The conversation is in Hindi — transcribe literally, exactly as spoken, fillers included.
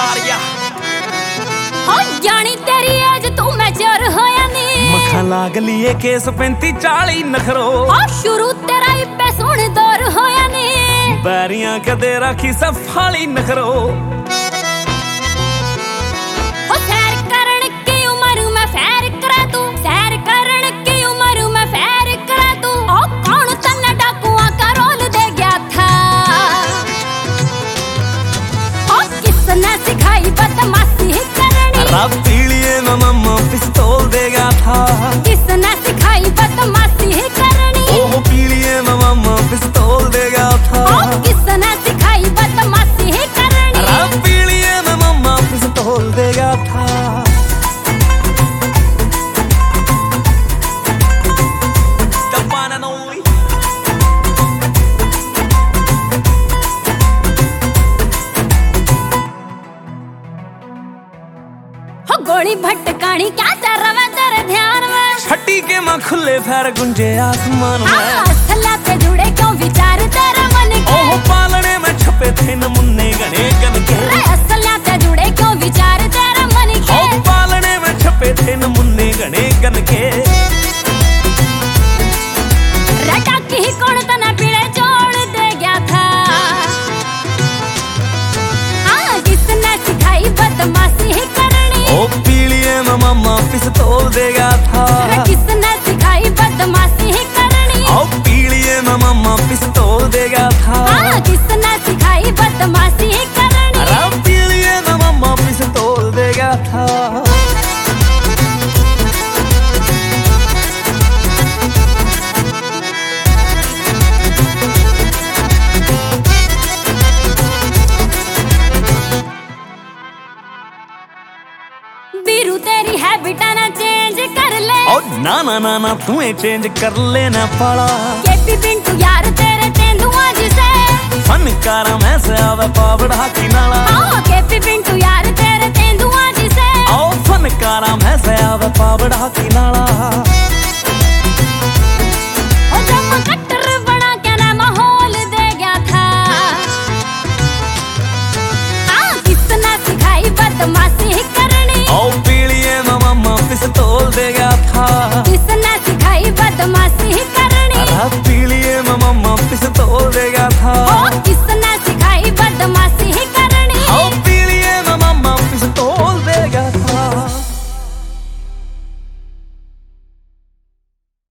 तारिया हो जानी तेरी एज तू मैच्योर होया नी मखा लाग लिए केस पैंती चाली नखरो हो शुरू तेरा ही पे सुन दौर होया नी बैरियां कदे रखी सफाली नखरो हो सैर करन की उम्र में सैर करा तू सैर करन की उम्र में सैर करा तू ओ कौन तन्ने डाकुआ का रोल दे गया था ओ किसने सिखाई बदमाशी करनी रब पीलिए में मम्मा पिस्तौल देगा था किसने सिखाई बदमाशी करनी ओह पीलिए में मम्मा पिस्तौल देगा था ओ किसने सिखाई बदमाशी करनी रब पीलिए में मम्मा पिस्तौल देगा था हो गोली भटकानी क्या चल रहा तेरे ध्यान में छठी के मां खुले फैर गुंजे आसमान में असला पे जुड़े क्यों विचार तेरे मन के ओह पालने में छपे थे नमुन्ने गणे गन के असला पे जुड़े क्यों विचार तेरे मन के ओह पालने में छपे थे नमुन्ने गणे गन के रटा की कौन तना पीड़े जोड़ दे गया था हाँ किसने सिखाई बदमाशी करनी ओ पीलिए में मम्मा पिस्तौल देगा था किसने सिखाई बदमाशी करनी ओ पीलिए में मम्मा पिस्तौल देगा था हाँ किसने सिखाई बदमाशी करनी रब पीलिए में मम्मा पिस्तौल देगा था बीरू तेरी हैबिट ना चेंज कर ले ओ ना ना ना ना तुम्हें चेंज कर लेना पड़ा केपी पिंटू यार तेरे तेंदुआ जिसे फनकारा मैं से आवे पावड़ा की नाला हाँ केपी पिंटू यार तेरे तेंदुआ जिसे ओ फनकारा मैं से आवे पावड़ा की नाला